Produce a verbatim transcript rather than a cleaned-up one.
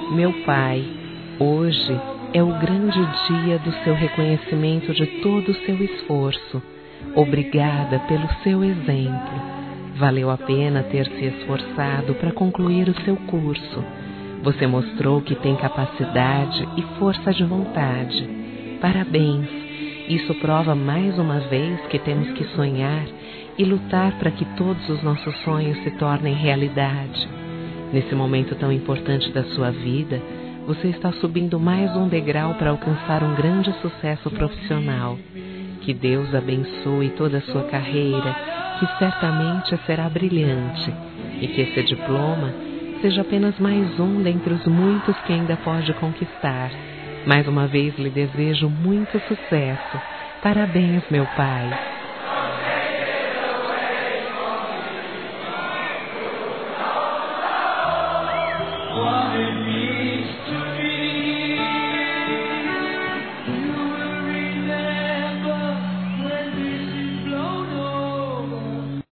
Meu Pai, hoje é o grande dia do seu reconhecimento de todo o seu esforço. Obrigada pelo seu exemplo. Valeu a pena ter se esforçado para concluir o seu curso. Você mostrou que tem capacidade e força de vontade. Parabéns! Isso prova mais uma vez que temos que sonhar e lutar para que todos os nossos sonhos se tornem realidade. Nesse momento tão importante da sua vida, você está subindo mais um degrau para alcançar um grande sucesso profissional. Que Deus abençoe toda a sua carreira, que certamente será brilhante, e que esse diploma seja apenas mais um dentre os muitos que ainda pode conquistar. Mais uma vez lhe desejo muito sucesso. Parabéns, meu pai!